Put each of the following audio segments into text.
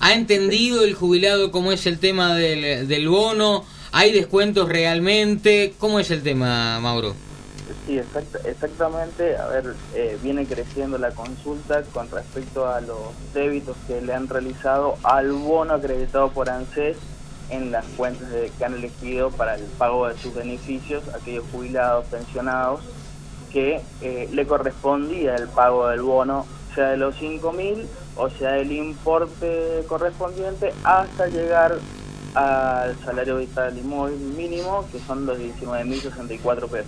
¿Ha entendido el jubilado cómo es el tema del bono? ¿Hay descuentos realmente? ¿Cómo es el tema, Mauro? Sí, exactamente. A ver, viene creciendo la consulta con respecto a los débitos que le han realizado al bono acreditado por ANSES en las cuentas que han elegido para el pago de sus beneficios, aquellos jubilados, pensionados, que le correspondía el pago del bono, sea de los 5.000 o sea del importe correspondiente, hasta llegar al salario vital y móvil mínimo, que son los 19.064 pesos.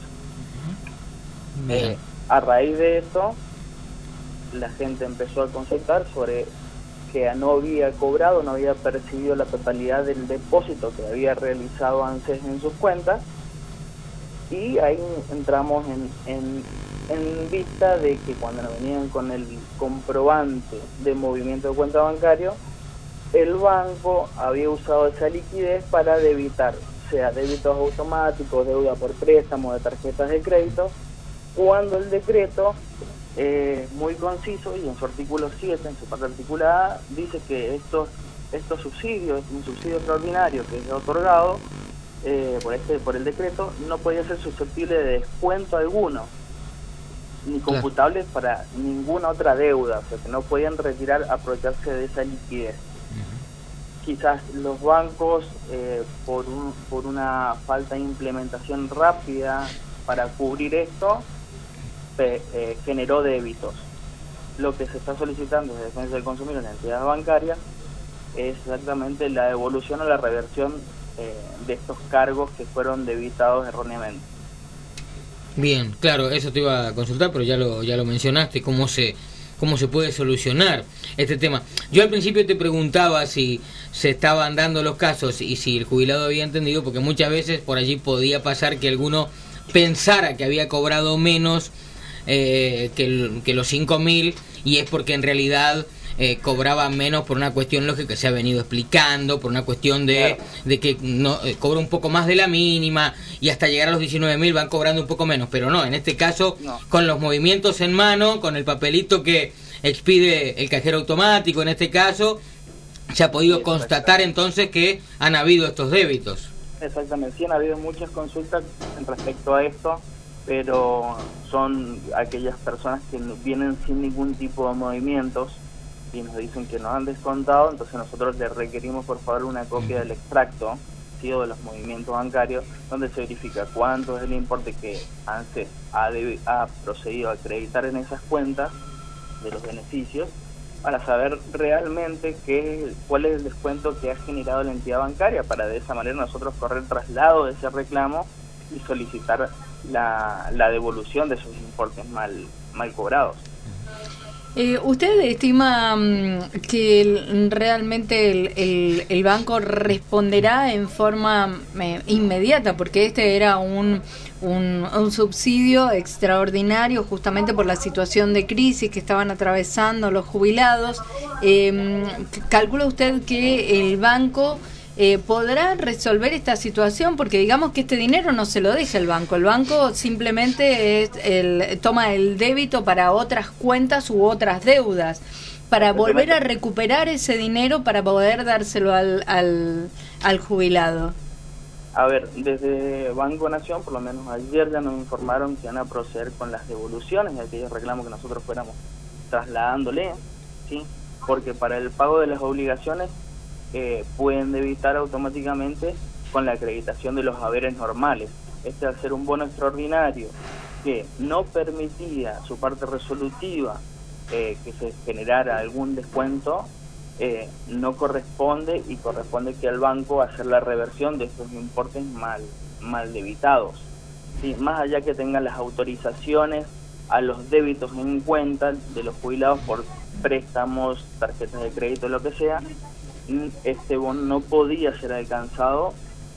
A raíz de eso, la gente empezó a consultar sobre que no había cobrado, no había percibido la totalidad del depósito que había realizado ANSES en sus cuentas, y ahí entramos en vista de que cuando nos venían con el comprobante de movimiento de cuenta bancario, el banco había usado esa liquidez para debitar, sea débitos automáticos, deuda por préstamo, de tarjetas de crédito, cuando el decreto, muy conciso, y en su artículo 7, en su parte articulada, dice que estos subsidios, un subsidio extraordinario que es otorgado por el decreto, no podía ser susceptible de descuento alguno, ni computable para ninguna otra deuda, o sea que no podían aprovecharse de esa liquidez. Quizás los bancos, por una falta de implementación rápida para cubrir esto, generó débitos. Lo que se está solicitando desde Defensa del Consumidor en la entidad bancaria es exactamente la devolución o la reversión de estos cargos que fueron debitados erróneamente. Bien, claro, eso te iba a consultar, pero ya lo mencionaste, cómo se puede solucionar este tema. Yo al principio te preguntaba si se estaban dando los casos y si el jubilado había entendido, porque muchas veces por allí podía pasar que alguno pensara que había cobrado menos que los 5.000, y es porque en realidad cobraba menos por una cuestión lógica que se ha venido explicando, por una cuestión de que no cobra un poco más de la mínima, y hasta llegar a los 19.000 van cobrando un poco menos, pero no, en este caso, con los movimientos en mano, con el papelito que expide el cajero automático, en este caso, se ha podido constatar entonces que han habido estos débitos. Exactamente, sí, han habido muchas consultas en respecto a esto, pero son aquellas personas que vienen sin ningún tipo de movimientos y nos dicen que nos han descontado, entonces nosotros les requerimos por favor una copia del extracto, ¿sí?, o de los movimientos bancarios, donde se verifica cuánto es el importe que ANSES ha procedido a acreditar en esas cuentas de los beneficios, para saber realmente cuál es el descuento que ha generado la entidad bancaria, para de esa manera nosotros correr traslado de ese reclamo y solicitar la devolución de esos importes mal cobrados. ¿Usted estima que realmente el banco responderá en forma inmediata? Porque este era un subsidio extraordinario justamente por la situación de crisis que estaban atravesando los jubilados. ¿Calcula usted que el banco podrá resolver esta situación? Porque digamos que este dinero no se lo deja el banco simplemente toma el débito para otras cuentas u otras deudas, para volver a recuperar ese dinero para poder dárselo al jubilado. A ver, desde Banco Nación, por lo menos ayer ya nos informaron que van a proceder con las devoluciones de aquellos reclamos que nosotros fuéramos trasladándole, ¿sí? Porque para el pago de las obligaciones pueden debitar automáticamente con la acreditación de los haberes normales. Al ser un bono extraordinario que no permitía su parte resolutiva que se generara algún descuento, no corresponde, y corresponde que al banco hacer la reversión de estos importes mal debitados, ¿sí? Más allá que tengan las autorizaciones a los débitos en cuenta de los jubilados por préstamos, tarjetas de crédito, lo que sea, este bono no podía ser alcanzado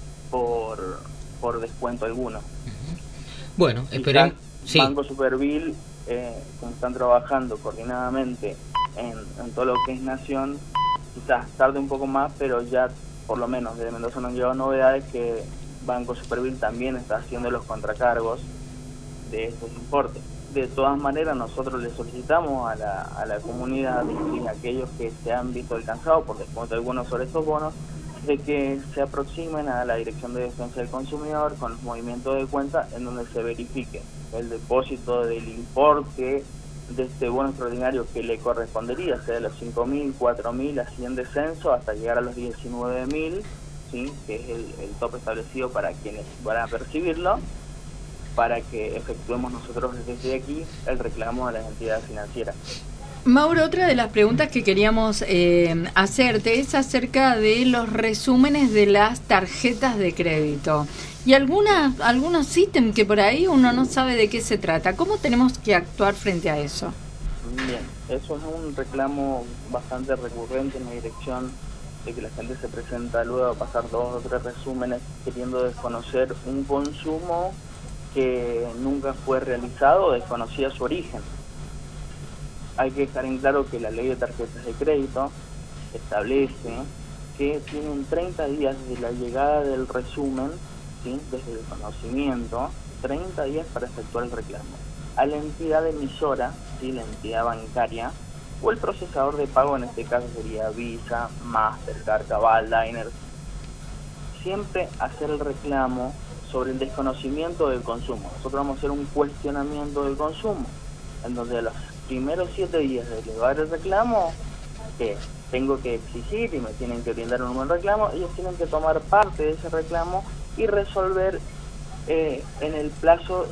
por descuento alguno. Bueno, esperemos. Sí. Banco Supervil, como están trabajando coordinadamente en todo lo que es Nación, quizás tarde un poco más, pero ya por lo menos desde Mendoza nos han llegado novedades que Banco Supervil también está haciendo los contracargos de estos importes. De todas maneras, nosotros le solicitamos a la comunidad y a aquellos que se han visto alcanzados por descuento algunos sobre estos bonos, de que se aproximen a la Dirección de Defensa del Consumidor con los movimientos de cuenta en donde se verifique el depósito del importe de este bono extraordinario que le correspondería, sea de los 5.000, 4.000, así en descenso, hasta llegar a los 19.000, ¿sí? Que es el tope establecido para quienes van a percibirlo, para que efectuemos nosotros desde aquí el reclamo a las entidades financieras. Mauro, otra de las preguntas que queríamos hacerte es acerca de los resúmenes de las tarjetas de crédito y algunos ítems que por ahí uno no sabe de qué se trata. ¿Cómo tenemos que actuar frente a eso? Bien, eso es un reclamo bastante recurrente en la dirección, de que la gente se presenta luego a pasar 2 o 3 resúmenes queriendo desconocer un consumo que nunca fue realizado o desconocía su origen. Hay que dejar en claro que la ley de tarjetas de crédito establece que tienen 30 días desde la llegada del resumen, ¿sí? Desde el conocimiento, 30 días para efectuar el reclamo. A la entidad emisora, ¿sí? La entidad bancaria, o el procesador de pago, en este caso sería Visa, Mastercard, Cabal, Diners, siempre hacer el reclamo sobre el desconocimiento del consumo. Nosotros vamos a hacer un cuestionamiento del consumo, en donde a los primeros 7 días de elevar el reclamo, que tengo que exigir y me tienen que brindar un buen reclamo, ellos tienen que tomar parte de ese reclamo y resolver en el plazo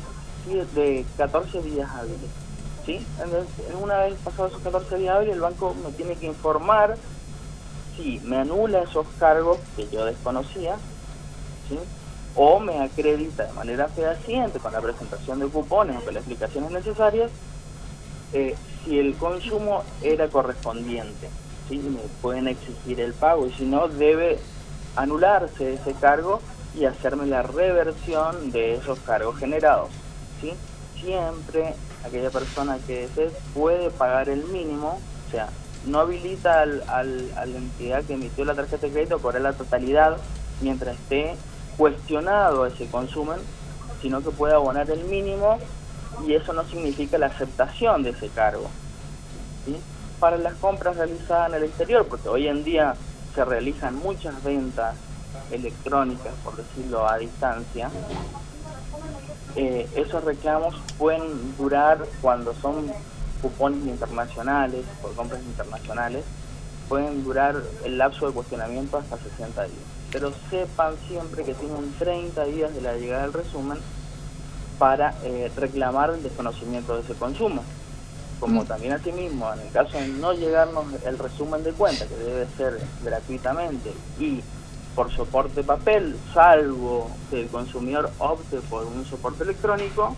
de 14 días hábiles, ¿sí? Entonces, una vez pasados esos 14 días hábiles, el banco me tiene que informar si me anula esos cargos que yo desconocía, ¿sí? O me acredita de manera fehaciente con la presentación de cupones o con las explicaciones necesarias si el consumo era correspondiente, ¿sí? Me pueden exigir el pago y si no, debe anularse ese cargo y hacerme la reversión de esos cargos generados, ¿sí? Siempre aquella persona que desee puede pagar el mínimo, o sea, no habilita a la entidad que emitió la tarjeta de crédito a cobrar la totalidad mientras esté cuestionado ese consumen, sino que puede abonar el mínimo, y eso no significa la aceptación de ese cargo, ¿sí? Para las compras realizadas en el exterior, porque hoy en día se realizan muchas ventas electrónicas, por decirlo a distancia, esos reclamos pueden durar, cuando son cupones internacionales, por compras internacionales, pueden durar el lapso de cuestionamiento hasta 60 días. Pero sepan siempre que tienen 30 días de la llegada del resumen para reclamar el desconocimiento de ese consumo. Como también asimismo, en el caso de no llegarnos el resumen de cuenta, que debe ser gratuitamente y por soporte papel, salvo que el consumidor opte por un soporte electrónico,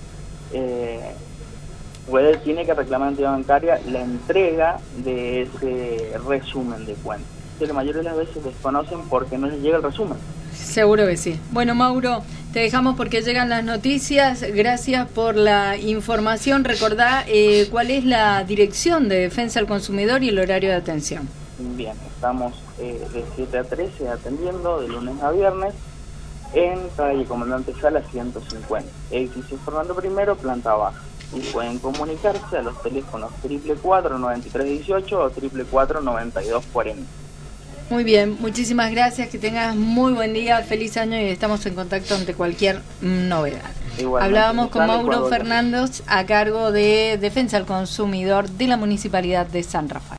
tiene que reclamar a la entidad bancaria la entrega de ese resumen de cuenta, que la mayoría de las veces desconocen porque no les llega el resumen. Seguro que sí. Bueno, Mauro, te dejamos porque llegan las noticias. Gracias por la información. Recordá cuál es la dirección de Defensa al Consumidor y el horario de atención. Bien, estamos de 7 a 13 atendiendo de lunes a viernes en calle Comandante Sala 150, edificio Fernando I, planta baja. Y pueden comunicarse a los teléfonos 444-9318 o 444-9240. Muy bien, muchísimas gracias, que tengas muy buen día, feliz año y estamos en contacto ante cualquier novedad. Igualmente. Hablábamos con Mauro Fernández a cargo de Defensa al Consumidor de la Municipalidad de San Rafael.